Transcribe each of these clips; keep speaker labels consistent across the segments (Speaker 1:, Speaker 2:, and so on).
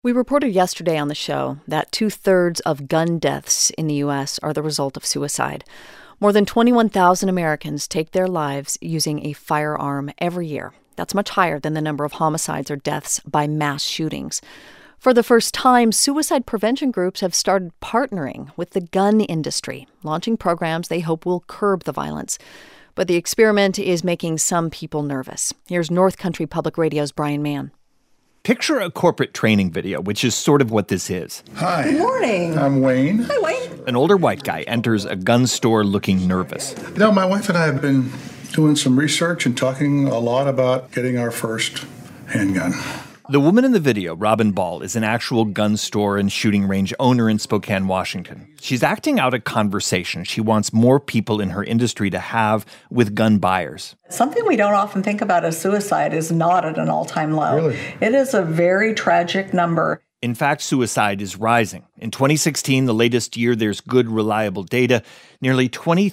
Speaker 1: We reported yesterday on the show that 2/3 of gun deaths in the U.S. are the result of suicide. More than 21,000 Americans take their lives using a firearm every year. That's much higher than the number of homicides or deaths by mass shootings. For the first time, suicide prevention groups have started partnering with the gun industry, launching programs they hope will curb the violence. But the experiment is making some people nervous. Here's North Country Public Radio's Brian Mann.
Speaker 2: Picture a corporate training video, which is sort of what this is.
Speaker 3: Hi.
Speaker 4: Good morning.
Speaker 3: I'm Wayne.
Speaker 4: Hi, Wayne.
Speaker 2: An older white guy enters a gun store looking nervous.
Speaker 3: You know, my wife and I have been doing some research and talking a lot about getting our first handgun.
Speaker 2: The woman in the video, Robin Ball, is an actual gun store and shooting range owner in Spokane, Washington. She's acting out a conversation she wants more people in her industry to have with gun buyers.
Speaker 4: Something we don't often think about as suicide is not at an all-time low.
Speaker 3: Really?
Speaker 4: It is a very tragic number.
Speaker 2: In fact, suicide is rising. In 2016, the latest year there's good, reliable data, nearly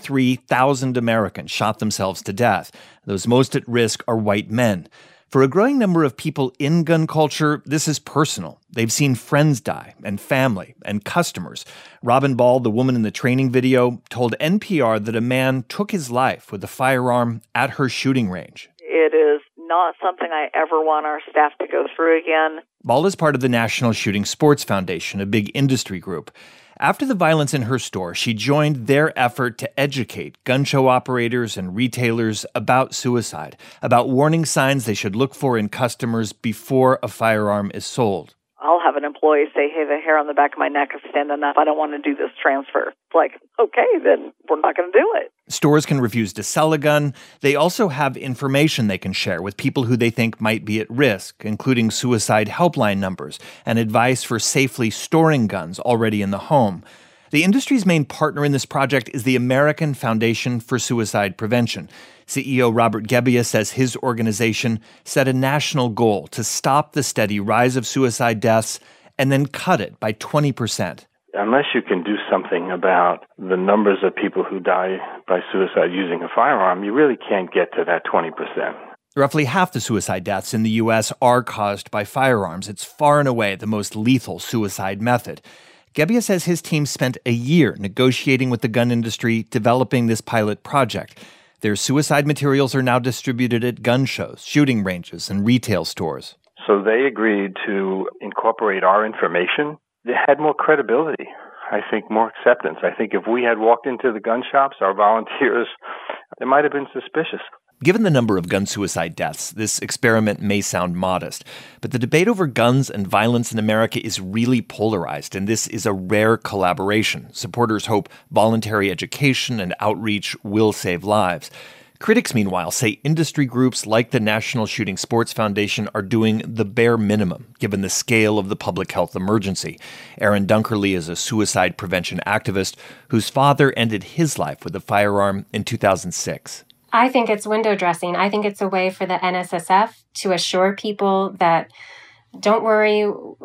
Speaker 2: 23,000 Americans shot themselves to death. Those most at risk are white men. For a growing number of people in gun culture, this is personal. They've seen friends die, and family, and customers. Robin Ball, the woman in the training video, told NPR that a man took his life with a firearm at her shooting range.
Speaker 5: It is not something I ever want our staff to go through again.
Speaker 2: Ball is part of the National Shooting Sports Foundation, a big industry group. After the violence in her store, she joined their effort to educate gun show operators and retailers about suicide, about warning signs they should look for in customers before a firearm is sold.
Speaker 5: I'll have an employee say, hey, the hair on the back of my neck is standing up. I don't want to do this transfer. It's like, okay, then we're not going to do it.
Speaker 2: Stores can refuse to sell a gun. They also have information they can share with people who they think might be at risk, including suicide helpline numbers and advice for safely storing guns already in the home. The industry's main partner in this project is the American Foundation for Suicide Prevention. CEO Robert Gebbia says his organization set a national goal to stop the steady rise of suicide deaths and then cut it by 20%.
Speaker 6: Unless you can do something about the numbers of people who die by suicide using a firearm, you really can't get to that 20%.
Speaker 2: Roughly half the suicide deaths in the U.S. are caused by firearms. It's far and away the most lethal suicide method. Gebbia says his team spent a year negotiating with the gun industry, developing this pilot project. Their suicide materials are now distributed at gun shows, shooting ranges, and retail stores.
Speaker 6: So they agreed to incorporate our information. They had more credibility, I think more acceptance. I think if we had walked into the gun shops, our volunteers, they might have been suspicious.
Speaker 2: Given the number of gun suicide deaths, this experiment may sound modest, but the debate over guns and violence in America is really polarized, and this is a rare collaboration. Supporters hope voluntary education and outreach will save lives. Critics, meanwhile, say industry groups like the National Shooting Sports Foundation are doing the bare minimum, given the scale of the public health emergency. Aaron Dunkerley is a suicide prevention activist whose father ended his life with a firearm in 2006.
Speaker 7: I think it's window dressing. I think it's a way for the NSSF to assure people that, don't worry,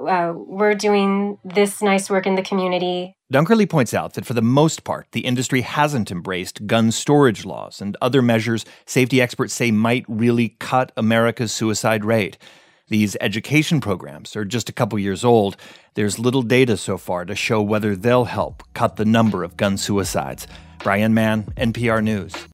Speaker 7: we're doing this nice work in the community.
Speaker 2: Dunkerley points out that for the most part, the industry hasn't embraced gun storage laws and other measures safety experts say might really cut America's suicide rate. These education programs are just a couple years old. There's little data so far to show whether they'll help cut the number of gun suicides. Brian Mann, NPR News.